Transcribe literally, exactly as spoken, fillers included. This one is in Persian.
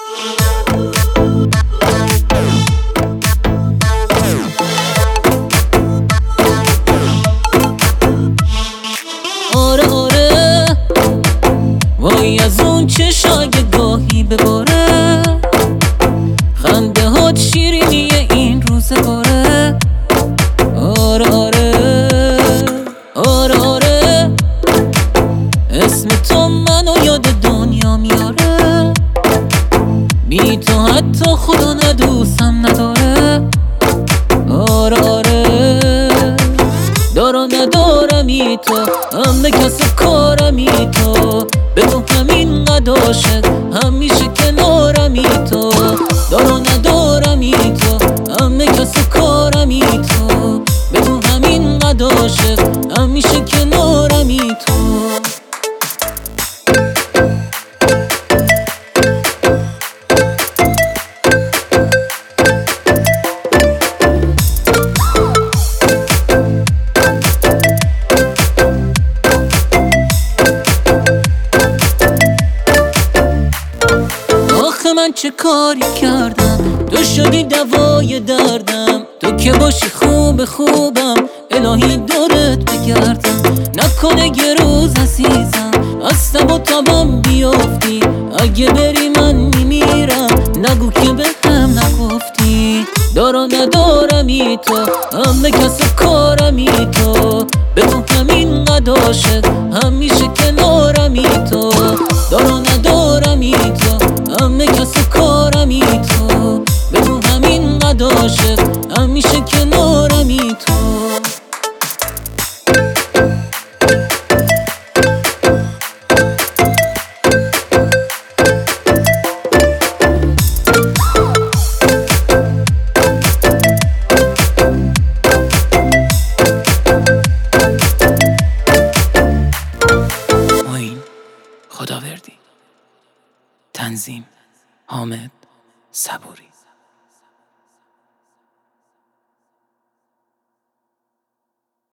آره آره وای از اون چشای گاهی بباره، خنده هات شیرینیه این روزگاره. آره آره آره آره اسم تو منو یاد دنیا میاره، بی تو حتی خدا ندوستم نداره. آره آره دارا ندارمی تو، همه کس کارمی تو، به تو همین قد عاشق همیشه کنارمی تو. دارا ندارمی تو، همه کس کارمی تو، به تو همین قد عاشق همیشه کنارمی تو. من چه کاری کردم تو شدی دوای دردم، تو که باشی خوب خوبم الهی دورت بگردم. نکنه یه روز عزیزم از تب و تبم بیافتی، اگه بری من میمیرم نگو که به هم نگفتی. دارا ندارمی تو، همه کس کارمی تو، به تو همین قد عاشق همیشه کنارمی تو. دارا ندارمی تو، همه کس کارمی تو، به تو همین قد عاشق همیشه کنارمی تو. خداوردی تنظیم حامد صبوری.